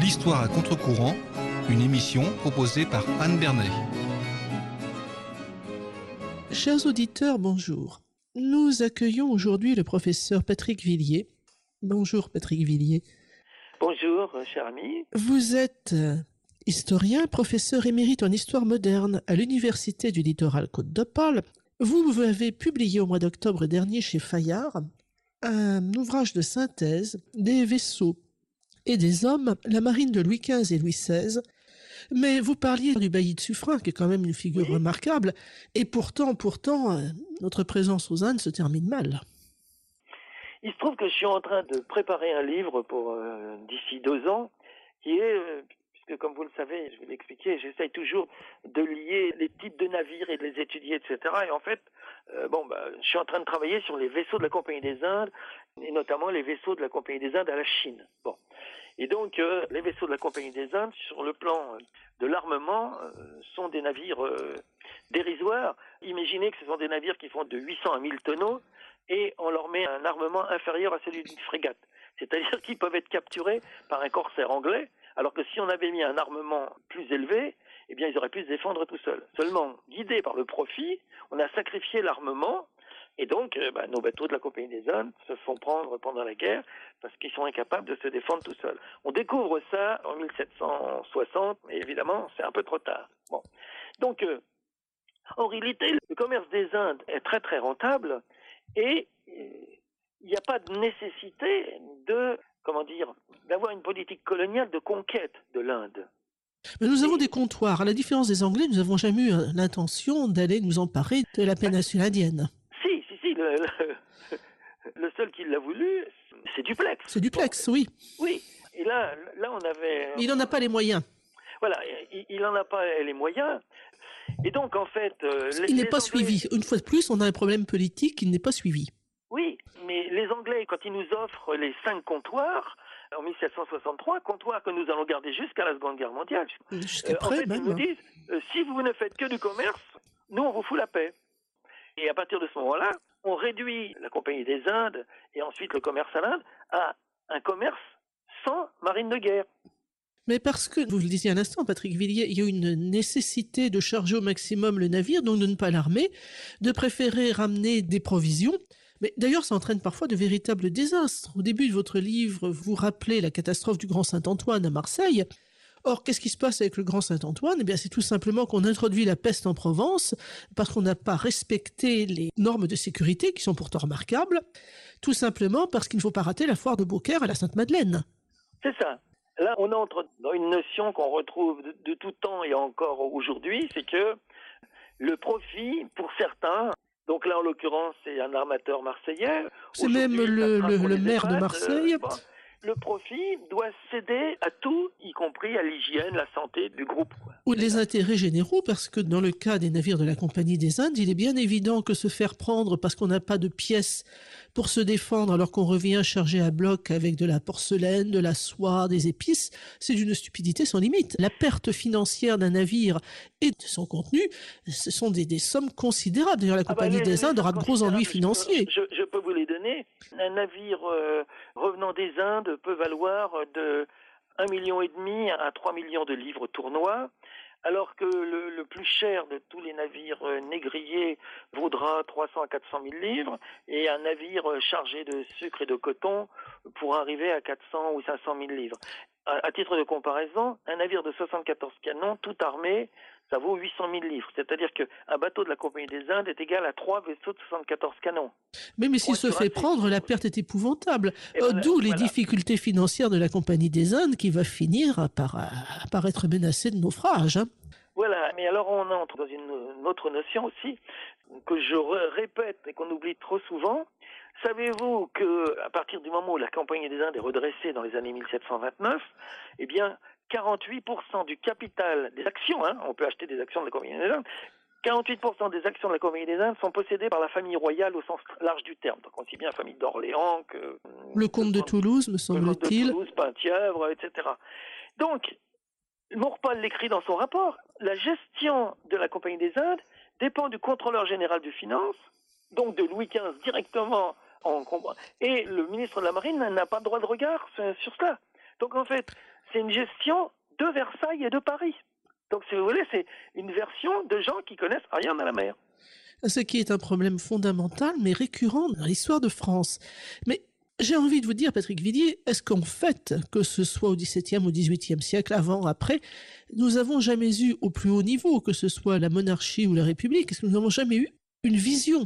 L'histoire à contre-courant, une émission proposée par Anne Bernet. Chers auditeurs, bonjour. Nous accueillons aujourd'hui le professeur Patrick Villiers. Bonjour Patrick Villiers. Bonjour, cher ami. Vous êtes historien, professeur émérite en histoire moderne à l'Université du Littoral Côte-d'Opale. Vous avez publié au mois d'octobre dernier chez Fayard un ouvrage de synthèse des vaisseaux et des hommes, la marine de Louis XV et Louis XVI. Mais vous parliez du bailli de Suffren, qui est quand même une figure remarquable, et pourtant, notre présence aux Indes se termine mal. Il se trouve que je suis en train de préparer un livre pour d'ici 2 ans, qui est, puisque comme vous le savez, je vais l'expliquer, j'essaye toujours de lier les types de navires et de les étudier, etc. Et en fait, je suis en train de travailler sur les vaisseaux de la Compagnie des Indes, et notamment les vaisseaux de la Compagnie des Indes à la Chine. Bon. Et donc, les vaisseaux de la Compagnie des Indes, sur le plan de l'armement, sont des navires dérisoires. Imaginez que ce sont des navires qui font de 800 à 1000 tonneaux, et on leur met un armement inférieur à celui d'une frégate. C'est-à-dire qu'ils peuvent être capturés par un corsaire anglais, alors que si on avait mis un armement plus élevé, eh bien, ils auraient pu se défendre tout seuls. Seulement, guidés par le profit, on a sacrifié l'armement, et donc, nos bateaux de la Compagnie des Indes se font prendre pendant la guerre parce qu'ils sont incapables de se défendre tout seuls. On découvre ça en 1760, mais évidemment, c'est un peu trop tard. Bon. Donc, en réalité, le commerce des Indes est très très rentable et il n'y a pas de nécessité d'avoir une politique coloniale de conquête de l'Inde. Mais nous avons des comptoirs. À la différence des Anglais, nous n'avons jamais eu l'intention d'aller nous emparer de la péninsule indienne. Si, le seul qui l'a voulu, c'est Duplex. C'est Duplex, oui. Oui, et là on avait... Mais il n'en a pas les moyens. Voilà, il n'en a pas les moyens. Et donc, en fait... il n'est pas suivi. Une fois de plus, on a un problème politique, il n'est pas suivi. Oui, mais les Anglais, quand ils nous offrent les 5 comptoirs, en 1763, comptoirs que nous allons garder jusqu'à la Seconde Guerre mondiale, jusqu'après, ils nous disent, si vous ne faites que du commerce, nous, on vous fout la paix. Et à partir de ce moment-là, on réduit la Compagnie des Indes et ensuite le commerce à l'Inde à un commerce sans marine de guerre. Mais parce que, vous le disiez à l'instant, Patrick Villiers, il y a une nécessité de charger au maximum le navire, donc de ne pas l'armer, de préférer ramener des provisions. Mais d'ailleurs, ça entraîne parfois de véritables désastres. Au début de votre livre, vous rappelez la catastrophe du Grand Saint-Antoine à Marseille. Or, qu'est-ce qui se passe avec le Grand Saint-Antoine ? Eh bien, c'est tout simplement qu'on introduit la peste en Provence parce qu'on n'a pas respecté les normes de sécurité qui sont pourtant remarquables, tout simplement parce qu'il ne faut pas rater la foire de Beaucaire à la Sainte-Madeleine. C'est ça. Là, on entre dans une notion qu'on retrouve de tout temps et encore aujourd'hui, c'est que le profit, pour certains, donc là, en l'occurrence, c'est un armateur marseillais. C'est même le maire de Marseille. Le profit doit céder à tout, y compris à l'hygiène, la santé du groupe. Ou les intérêts généraux, parce que dans le cas des navires de la Compagnie des Indes, il est bien évident que se faire prendre parce qu'on n'a pas de pièces pour se défendre alors qu'on revient chargé à bloc avec de la porcelaine, de la soie, des épices, c'est d'une stupidité sans limite. La perte financière d'un navire et de son contenu, ce sont des sommes considérables. D'ailleurs, la Compagnie des Indes aura de gros ennuis financiers. Je peux vous les donner. Un navire revenant des Indes peut valoir de 1,5 million à 3 millions de livres tournois, alors que le plus cher de tous les navires négriers vaudra 300 à 400 000 livres, et un navire chargé de sucre et de coton pourra arriver à 400 ou 500 000 livres. À titre de comparaison, un navire de 74 canons, tout armé, ça vaut 800 000 livres. C'est-à-dire qu'un bateau de la Compagnie des Indes est égal à 3 vaisseaux de 74 canons. Mais s'il se fait prendre, la perte est épouvantable. D'où les difficultés financières de la Compagnie des Indes qui va finir par être menacée de naufrage. Voilà, mais alors on entre dans une autre notion aussi, que je répète et qu'on oublie trop souvent. Savez-vous que à partir du moment où la Compagnie des Indes est redressée dans les années 1729, eh bien 48% du capital des actions, on peut acheter des actions de la Compagnie des Indes, 48% des actions de la Compagnie des Indes sont possédées par la famille royale au sens large du terme, donc aussi bien la famille d'Orléans que... Le comte de Toulouse, me semble-t-il. Le comte de Toulouse, Penthièvre, etc. Donc, Maurepas l'écrit dans son rapport, la gestion de la Compagnie des Indes dépend du contrôleur général des finances, donc de Louis XV directement, et le ministre de la Marine n'a pas de droit de regard sur cela. Donc en fait, c'est une gestion de Versailles et de Paris. Donc, si vous voulez, c'est une version de gens qui connaissent rien à la mer. Ce qui est un problème fondamental, mais récurrent dans l'histoire de France. Mais j'ai envie de vous dire, Patrick Villiers, est-ce qu'en fait, que ce soit au XVIIe ou XVIIIe siècle, avant, après, nous n'avons jamais eu au plus haut niveau, que ce soit la monarchie ou la République, est-ce que nous n'avons jamais eu une vision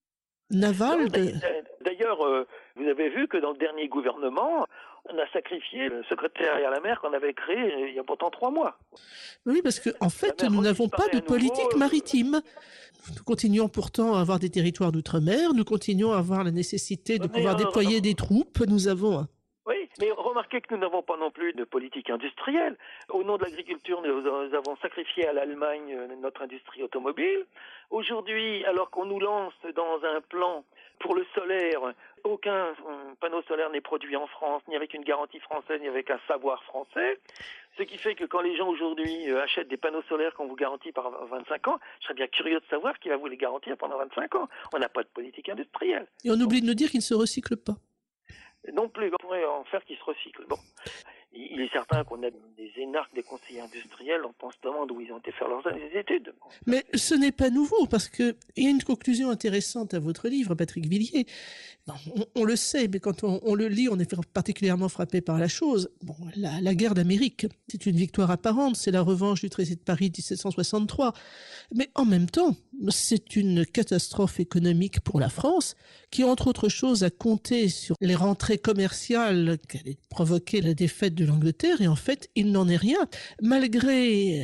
navale D'ailleurs, vous avez vu que dans le dernier gouvernement, on a sacrifié le secrétariat à la mer qu'on avait créé il y a pourtant 3 mois. Oui, parce qu'en fait, nous n'avons pas de politique maritime. Nous continuons pourtant à avoir des territoires d'outre-mer, nous continuons à avoir la nécessité de pouvoir déployer des troupes, nous avons... Oui, mais remarquez que nous n'avons pas non plus de politique industrielle. Au nom de l'agriculture, nous avons sacrifié à l'Allemagne notre industrie automobile. Aujourd'hui, alors qu'on nous lance dans un plan pour le solaire, aucun panneau solaire n'est produit en France, ni avec une garantie française, ni avec un savoir français. Ce qui fait que quand les gens aujourd'hui achètent des panneaux solaires qu'on vous garantit par 25 ans, je serais bien curieux de savoir qui va vous les garantir pendant 25 ans. On n'a pas de politique industrielle. Et on oublie de nous dire qu'ils ne se recyclent pas. Non plus, on pourrait en faire qui se recyclent. Bon, il est certain qu'on a des énarques, des conseillers industriels, on se demande où ils ont été faire leurs études. Mais ce n'est pas nouveau, parce qu'il y a une conclusion intéressante à votre livre, Patrick Villiers. On le sait, mais quand on le lit, on est particulièrement frappé par la chose. Bon, la guerre d'Amérique, c'est une victoire apparente, c'est la revanche du traité de Paris 1763. Mais en même temps, c'est une catastrophe économique pour la France, qui, entre autres choses, a compté sur les rentrées commerciales qu'allait provoquer la défaite de l'Angleterre, et en fait, il n'en est rien. Malgré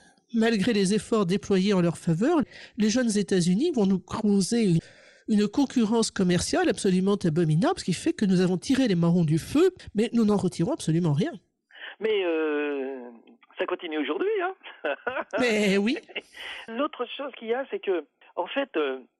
les efforts déployés en leur faveur, les jeunes États-Unis vont nous causer une concurrence commerciale absolument abominable, ce qui fait que nous avons tiré les marrons du feu, mais nous n'en retirons absolument rien. Mais ça continue aujourd'hui, hein. Mais oui. L'autre chose qu'il y a, c'est que, en fait,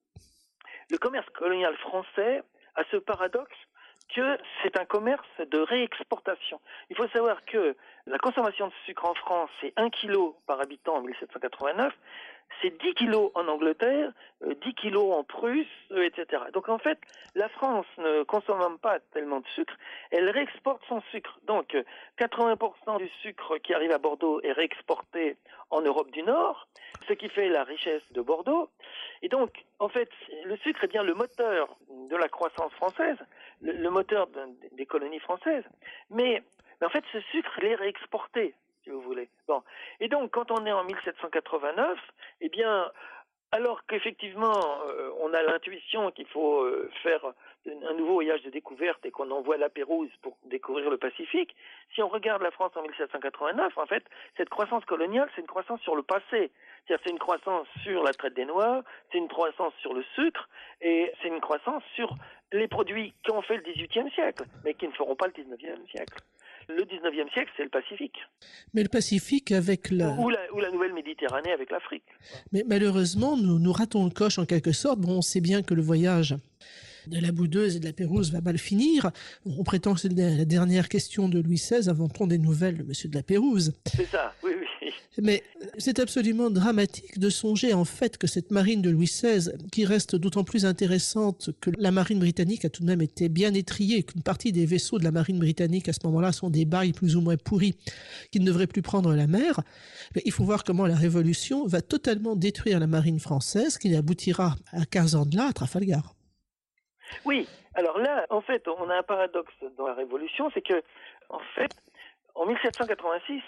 le commerce colonial français a ce paradoxe que c'est un commerce de réexportation. Il faut savoir que la consommation de sucre en France, c'est 1 kg par habitant en 1789, c'est 10 kilos en Angleterre, 10 kilos en Prusse, etc. Donc en fait, la France ne consomme pas tellement de sucre, elle réexporte son sucre. Donc 80% du sucre qui arrive à Bordeaux est réexporté en Europe du Nord, ce qui fait la richesse de Bordeaux. Et donc, en fait, le sucre est bien le moteur de la croissance française, le moteur des colonies françaises. Mais en fait, ce sucre, il est réexporté, si vous voulez. Bon. Et donc, quand on est en 1789, eh bien, alors qu'effectivement, on a l'intuition qu'il faut faire un nouveau voyage de découverte et qu'on envoie la Pérouse pour découvrir le Pacifique, si on regarde la France en 1789, en fait, cette croissance coloniale, c'est une croissance sur le passé. C'est-à-dire, c'est une croissance sur la traite des Noirs, c'est une croissance sur le sucre, et c'est une croissance sur les produits qui ont fait le XVIIIe siècle, mais qui ne feront pas le XIXe siècle. Le XIXe siècle, c'est le Pacifique. Mais le Pacifique avec Ou la nouvelle Méditerranée avec l'Afrique. Mais malheureusement, nous ratons le coche en quelque sorte. Bon, on sait bien que le voyage de la Boudeuse et de la Pérouse va mal finir. On prétend que c'est la dernière question de Louis XVI avant-on des nouvelles de Monsieur de la Pérouse. C'est ça, oui. Mais c'est absolument dramatique de songer en fait que cette marine de Louis XVI, qui reste d'autant plus intéressante que la marine britannique a tout de même été bien étriée, qu'une partie des vaisseaux de la marine britannique à ce moment-là sont des bails plus ou moins pourris qui ne devraient plus prendre la mer. Mais il faut voir comment la Révolution va totalement détruire la marine française, qui aboutira à 15 ans de là à Trafalgar. Oui, alors là, en fait, on a un paradoxe dans la Révolution, c'est que, en fait, en 1786,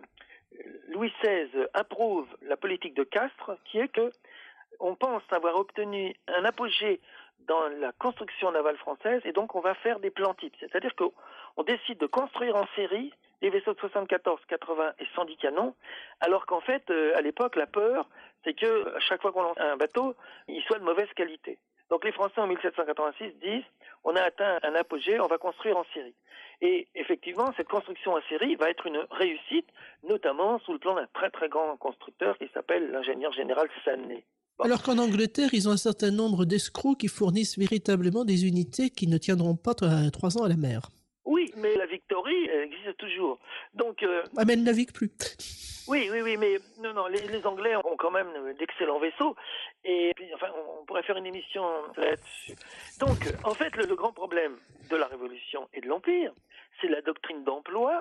Louis XVI approuve la politique de Castres, qui est que on pense avoir obtenu un apogée dans la construction navale française, et donc on va faire des plans types. C'est-à-dire qu'on décide de construire en série des vaisseaux de 74, 80 et 110 canons, alors qu'en fait, à l'époque, la peur, c'est que à chaque fois qu'on lance un bateau, il soit de mauvaise qualité. Donc les Français en 1786 disent on a atteint un apogée, on va construire en série. Et effectivement, cette construction en série va être une réussite, notamment sous le plan d'un très très grand constructeur qui s'appelle l'ingénieur général Sané. Bon. Alors qu'en Angleterre, ils ont un certain nombre d'escrocs qui fournissent véritablement des unités qui ne tiendront pas 3 ans à la mer. Oui, mais la Victory, elle existe toujours. Donc, mais elle ne navigue plus. Oui, mais non, les Anglais ont quand même d'excellents vaisseaux, et puis, enfin, on pourrait faire une émission là-dessus. Donc, en fait, le grand problème de la Révolution et de l'Empire, c'est la doctrine d'emploi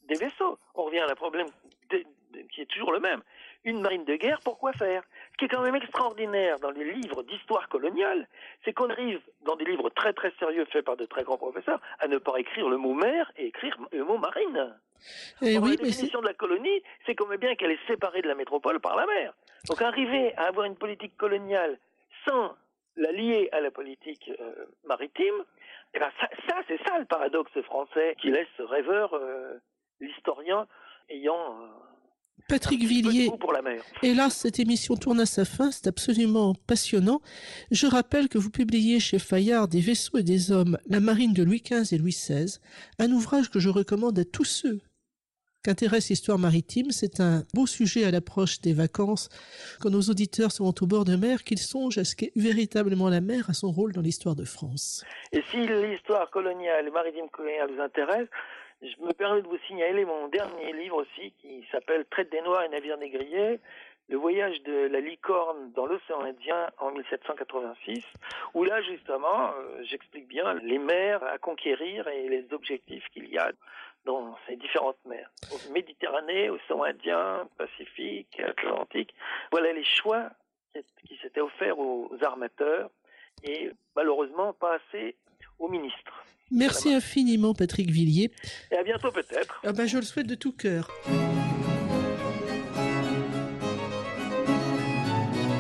des vaisseaux. On revient à un problème qui est toujours le même. Une marine de guerre, pourquoi faire? Ce qui est quand même extraordinaire dans les livres d'histoire coloniale, c'est qu'on arrive, dans des livres très très sérieux faits par de très grands professeurs, à ne pas écrire le mot mer et écrire le mot marine. Et Or, oui, la mais définition de la colonie, c'est quand même bien qu'elle est séparée de la métropole par la mer. Donc arriver à avoir une politique coloniale sans la lier à la politique maritime, eh ben c'est ça le paradoxe français qui laisse rêveur l'historien ayant Patrick un petit peu de Villiers, goût pour la mer. hélas, cette émission tourne à sa fin, c'est absolument passionnant. Je rappelle que vous publiez chez Fayard Des vaisseaux et des hommes, la marine de Louis XV et Louis XVI, un ouvrage que je recommande à tous ceux qu'intéresse l'histoire maritime. C'est un beau sujet à l'approche des vacances, quand nos auditeurs seront au bord de mer, qu'ils songent à ce qu'est véritablement la mer, à son rôle dans l'histoire de France. Et si l'histoire coloniale et maritime coloniale vous intéresse, je me permets de vous signaler mon dernier livre aussi, qui s'appelle Traite des Noirs et navires négriers, le voyage de la licorne dans l'océan Indien en 1786, où là justement, j'explique bien les mers à conquérir et les objectifs qu'il y a dans ces différentes mers. Méditerranée, océan Indien, Pacifique, Atlantique. Voilà les choix qui s'étaient offerts aux armateurs et malheureusement pas assez aux ministres. Merci infiniment, Patrick Villiers. Et à bientôt peut-être. Je le souhaite de tout cœur.